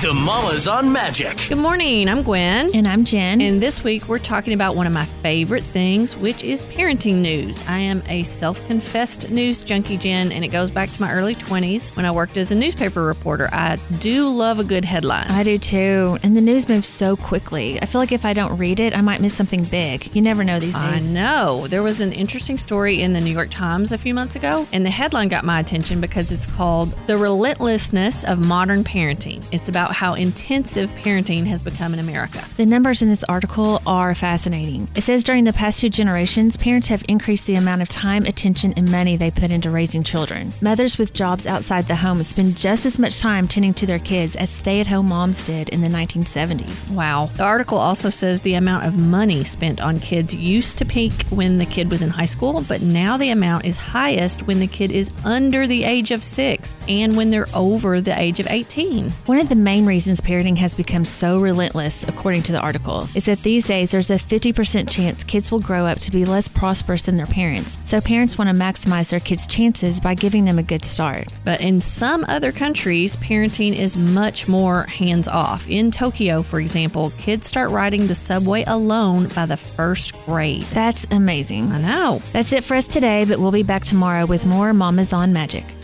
The Mamas on Magic. Good morning. I'm Gwen. And I'm Jen. And this week we're talking about one of my favorite things, which is parenting news. I am a self-confessed news junkie, Jen, and it goes back to my early 20s when I worked as a newspaper reporter. I do love a good headline. I do too. And the news moves so quickly. I feel like if I don't read it, I might miss something big. You never know these days. I know. There was an interesting story in the New York Times a few months ago, and the headline got my attention because it's called "The Relentlessness of Modern Parenting." It's about how intensive parenting has become in America. The numbers in this article are fascinating. It says during the past 2 generations, parents have increased the amount of time, attention, and money they put into raising children. Mothers with jobs outside the home spend just as much time tending to their kids as stay-at-home moms did in the 1970s. Wow. The article also says the amount of money spent on kids used to peak when the kid was in high school, but now the amount is highest when the kid is under the age of 6 and when they're over the age of 18. One of the main reasons parenting has become so relentless, according to the article, is that these days there's a 50% chance kids will grow up to be less prosperous than their parents. So parents want to maximize their kids' chances by giving them a good start. But in some other countries, parenting is much more hands-off. In Tokyo, for example, kids start riding the subway alone by the 1st grade. That's amazing. I know. That's it for us today, but we'll be back tomorrow with more Mamas on Magic.